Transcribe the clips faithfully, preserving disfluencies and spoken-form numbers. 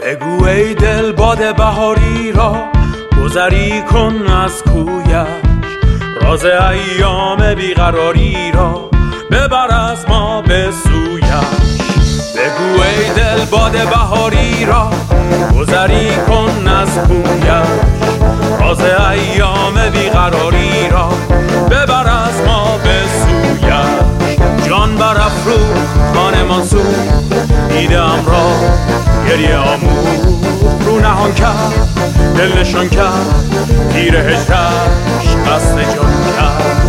بگو ای دل باد بهاری را گذری کن از کویش، راز ایام بیقراری را ببر از ما به سویش. بگو ای دل باد بهاری را گذری کن از کویش، راز ایام بیقراری را ببر از ما به سویش. جان برافرو خانه منصور دیدم را گریه آمود رو نهان کرد، دل نشان کرد تیر هجرش قصد جان کرد.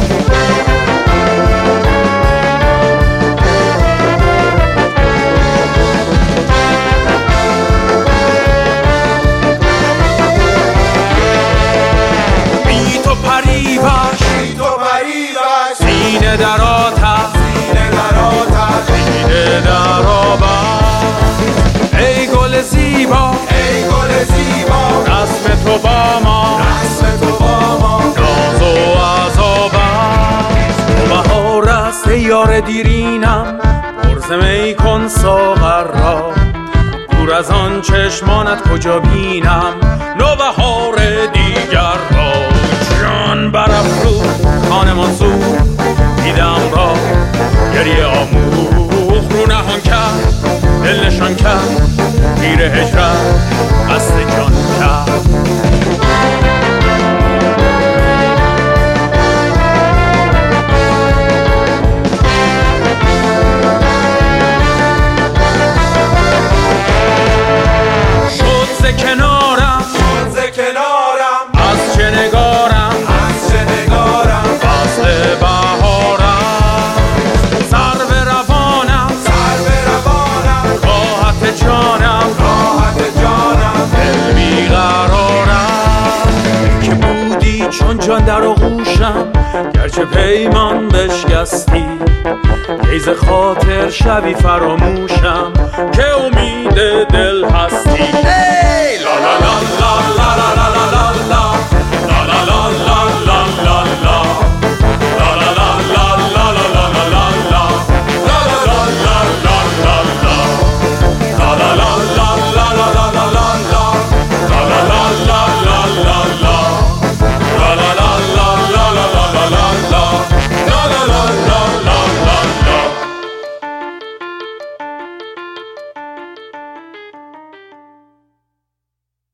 بی تو پریوش بی تو پریوش سینه در آتش سینه در آتش سینه در آبش. ای گل زیبا ای گل زیبا رسم تو با ما رسم تو با ما ناز و عذاب است. تو بهار است ای یار دیرینم، پرز می کن ساغر را، دور از آن چشمانت کجا بینم نوبهار دیگر را. جان برافرو خانه منصور دیدم را گریه آموخت رو نهان کرد، دل نشان کرد تیر هجرت قصد جان کرد. شد ز کنارم شد ز کنارم از چه نگارم از چه نگارم فصل بهارم. سر به روانم سر به روانم راحت جانم راحت جانم دل بیقرارم. که بودی چون جان در آغوشم گرچه پیمان بشکستی، ایز خاطر شبی فراموشم که امید دل هستی.